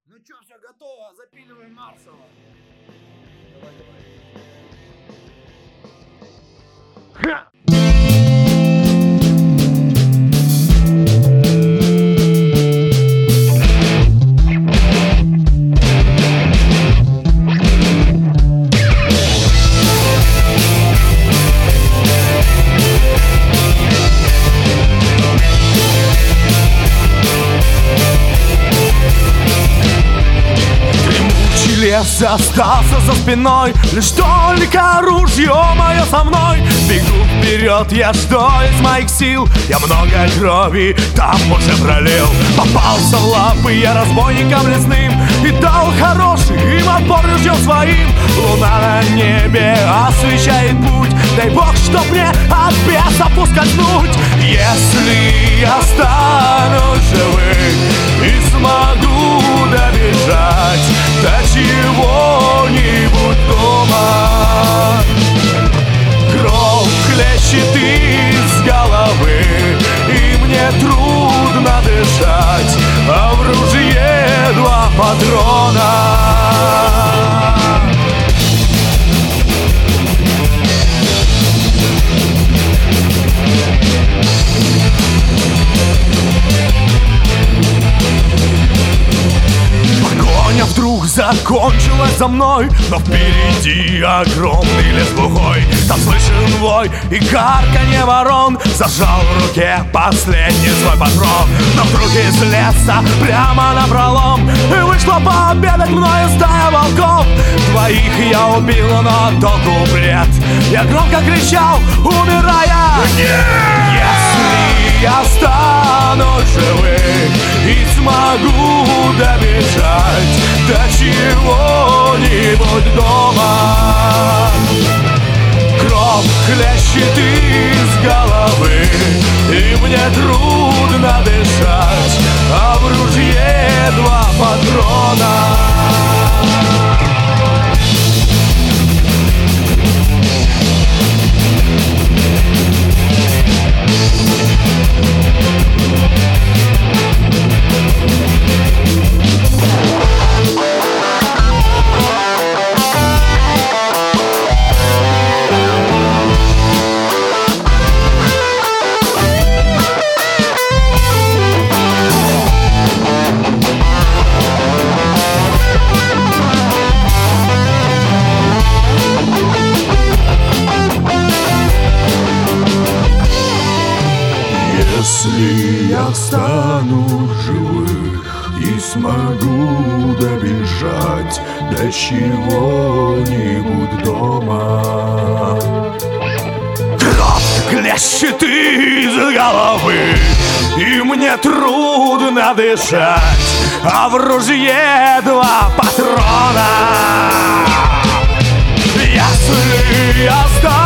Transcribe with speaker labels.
Speaker 1: Ну чё, все готово, запиливаем Марсова. Давай, давай.
Speaker 2: Лес остался за спиной, лишь только ружье мое со мной. Бегу вперед, я что из моих сил, я много крови там уже пролил. Попался в лапы я разбойникам лесным и дал хороший им отпор ружьем своим. Луна на небе освещает путь, дай бог, чтоб мне от бесов ускользнуть. Если я останусь живым и смогу добежать до чего-нибудь дома, кровь хлещет из головы, и мне трудно дышать, а в ружье 2 патрона. Погоня вдруг закончилась за мной, но впереди огромный лес глухой. Там слышен вой и карканье ворон. Зажал в руке последний свой патрон, но вдруг из леса прямо напролом вышла пообедать мною стая волков. 2 я убил, но толку бред. Я громко кричал, умирая: если я останусь живым и смогу добежать до чего-нибудь дома, кровь хлещет из головы, и мне трудно дышать, а в ружье 2 патрона. Если я стану живых и смогу добежать до чего-нибудь дома, кровь хлещет из головы, и мне трудно дышать, а в ружье 2 патрона. Если я стану